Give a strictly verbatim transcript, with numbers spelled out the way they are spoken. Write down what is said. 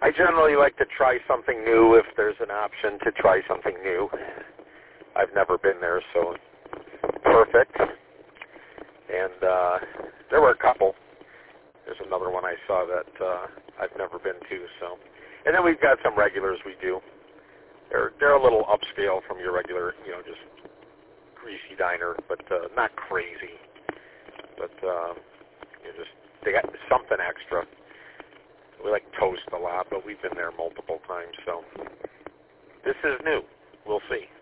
I generally like to try something new if there's an option to try something new. I've never been there, so perfect. And uh, there were a couple. There's another one I saw that uh, I've never been to. So, and then we've got some regulars we do. They're they're a little upscale from your regular, you know, just greasy diner, but uh, not crazy. But uh, you know, just they got something extra. We like toast a lot, but we've been there multiple times. So this is new. We'll see.